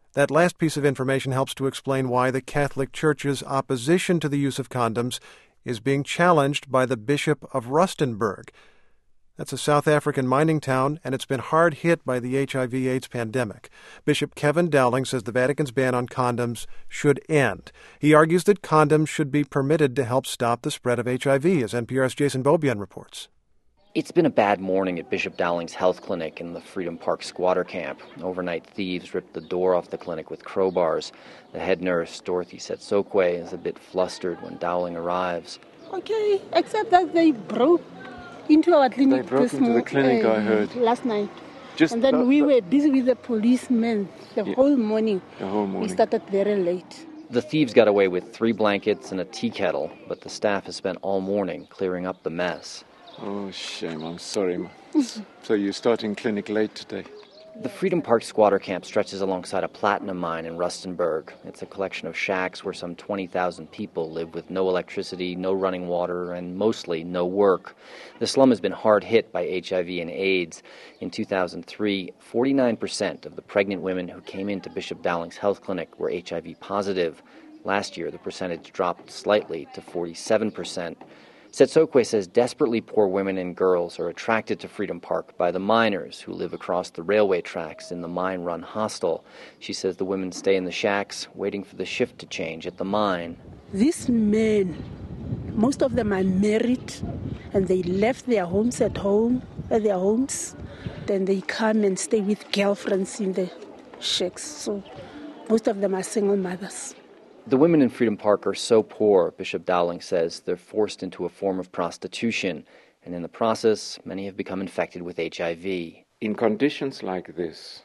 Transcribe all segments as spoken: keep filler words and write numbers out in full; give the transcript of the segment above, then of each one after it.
That last piece of information helps to explain why the Catholic Church's opposition to the use of condoms is being challenged by the Bishop of Rustenburg. That's a South African mining town, and it's been hard hit by the H I V AIDS pandemic. Bishop Kevin Dowling says the Vatican's ban on condoms should end. He argues that condoms should be permitted to help stop the spread of H I V, as N P R's Jason Beaubien reports. It's been a bad morning at Bishop Dowling's health clinic in the Freedom Park squatter camp. Overnight thieves ripped the door off the clinic with crowbars. The head nurse, Dorothy Setsokwe, is a bit flustered when Dowling arrives. Okay, except that they broke into our clinic. They broke into the clinic, uh, I heard. Last night. Just and then the, we the, were busy with the policemen the yeah, whole morning. The whole morning. We started very late. The thieves got away with three blankets and a tea kettle, but the staff has spent all morning clearing up the mess. Oh, shame. I'm sorry. So you're starting clinic late today? The Freedom Park squatter camp stretches alongside a platinum mine in Rustenburg. It's a collection of shacks where some twenty thousand people live with no electricity, no running water, and mostly no work. The slum has been hard hit by H I V and AIDS. In two thousand three, forty-nine percent of the pregnant women who came into Bishop Dowling's health clinic were H I V positive. Last year, the percentage dropped slightly to forty-seven percent. Setsokwe says desperately poor women and girls are attracted to Freedom Park by the miners who live across the railway tracks in the mine-run hostel. She says the women stay in the shacks, waiting for the shift to change at the mine. These men, most of them are married, and they left their homes at home, at their homes. Then they come and stay with girlfriends in the shacks. So most of them are single mothers. The women in Freedom Park are so poor, Bishop Dowling says, they're forced into a form of prostitution, and in the process, many have become infected with H I V. In conditions like this,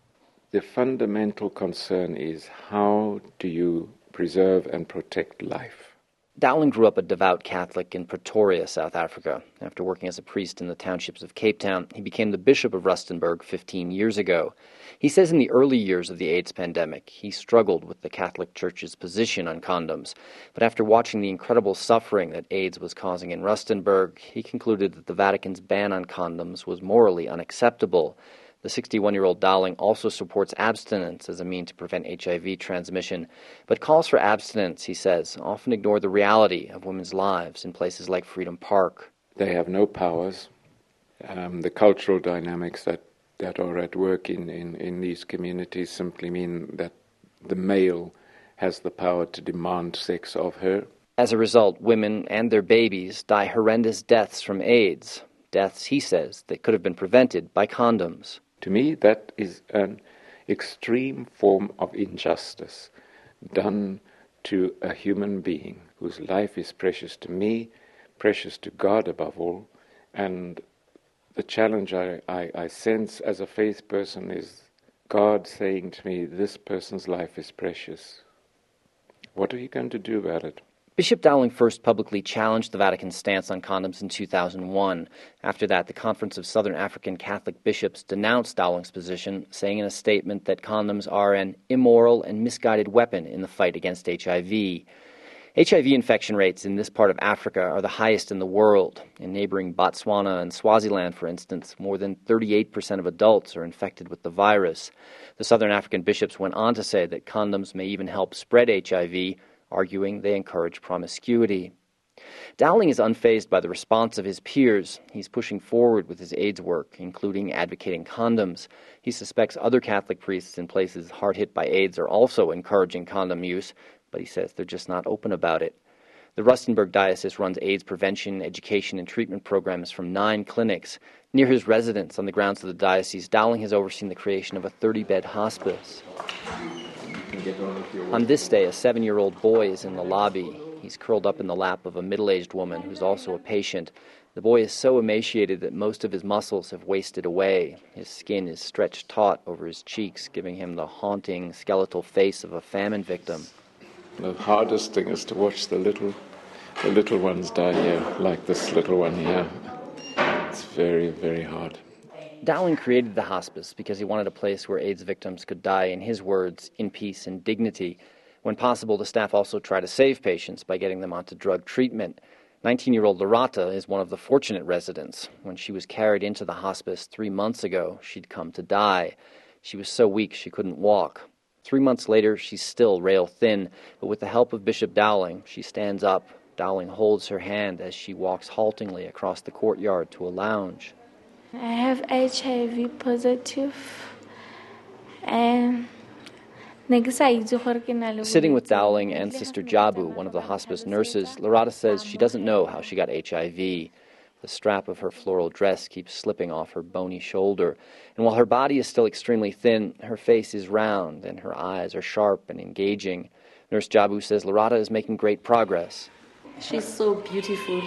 the fundamental concern is how do you preserve and protect life? Dowling grew up a devout Catholic in Pretoria, South Africa. After working as a priest in the townships of Cape Town, he became the Bishop of Rustenburg fifteen years ago. He says in the early years of the AIDS pandemic, he struggled with the Catholic Church's position on condoms. But after watching the incredible suffering that AIDS was causing in Rustenburg, he concluded that the Vatican's ban on condoms was morally unacceptable. The sixty-one-year-old Dowling also supports abstinence as a means to prevent H I V transmission, but calls for abstinence, he says, often ignore the reality of women's lives in places like Freedom Park. They have no powers. Um, the cultural dynamics that, that are at work in, in, in these communities simply mean that the male has the power to demand sex of her. As a result, women and their babies die horrendous deaths from AIDS, deaths, he says, that could have been prevented by condoms. To me, that is an extreme form of injustice done to a human being whose life is precious to me, precious to God above all. And the challenge I, I, I sense as a faith person is God saying to me, this person's life is precious. What are you going to do about it? Bishop Dowling first publicly challenged the Vatican's stance on condoms in two thousand one. After that, the Conference of Southern African Catholic Bishops denounced Dowling's position, saying in a statement that condoms are an immoral and misguided weapon in the fight against H I V. H I V infection rates in this part of Africa are the highest in the world. In neighboring Botswana and Swaziland, for instance, more than thirty-eight percent of adults are infected with the virus. The Southern African bishops went on to say that condoms may even help spread H I V, arguing they encourage promiscuity. Dowling is unfazed by the response of his peers. He's pushing forward with his AIDS work, including advocating condoms. He suspects other Catholic priests in places hard hit by AIDS are also encouraging condom use, but he says they're just not open about it. The Rustenburg Diocese runs AIDS prevention, education, and treatment programs from nine clinics. Near his residence on the grounds of the diocese, Dowling has overseen the creation of a thirty-bed hospice. On this day, a seven-year-old boy is in the lobby. He's curled up in the lap of a middle-aged woman who's also a patient. The boy is so emaciated that most of his muscles have wasted away. His skin is stretched taut over his cheeks, giving him the haunting, skeletal face of a famine victim. The hardest thing is to watch the little, the little ones die here, like this little one here. It's very, very hard. Dowling created the hospice because he wanted a place where AIDS victims could die, in his words, in peace and dignity. When possible, the staff also try to save patients by getting them onto drug treatment. nineteen-year-old Lorata is one of the fortunate residents. When she was carried into the hospice three months ago, she'd come to die. She was so weak she couldn't walk. Three months later, she's still rail-thin, but with the help of Bishop Dowling, she stands up. Dowling holds her hand as she walks haltingly across the courtyard to a lounge. I have H I V positive, and sitting with Dowling and Sister Jabu, one of the hospice nurses, Lorata says she doesn't know how she got H I V. The strap of her floral dress keeps slipping off her bony shoulder, and while her body is still extremely thin, her face is round and her eyes are sharp and engaging. Nurse Jabu says Lorata is making great progress. She's so beautiful.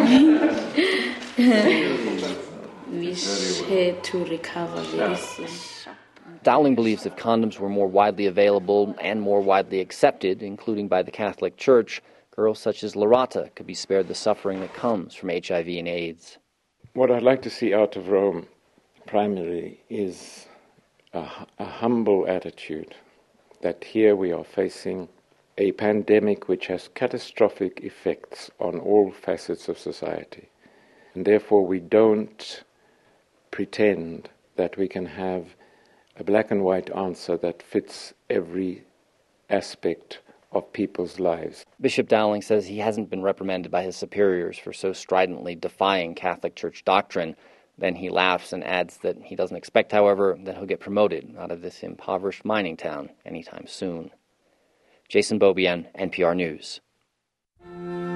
Wish her to recover very soon. Dowling believes if condoms were more widely available and more widely accepted, including by the Catholic Church, girls such as Lorata could be spared the suffering that comes from H I V and AIDS. What I'd like to see out of Rome, primarily, is a, a humble attitude that here we are facing a pandemic which has catastrophic effects on all facets of society. And therefore we don't pretend that we can have a black and white answer that fits every aspect of people's lives. Bishop Dowling says he hasn't been reprimanded by his superiors for so stridently defying Catholic Church doctrine. Then he laughs and adds that he doesn't expect, however, that he'll get promoted out of this impoverished mining town anytime soon. Jason Beaubien, N P R News.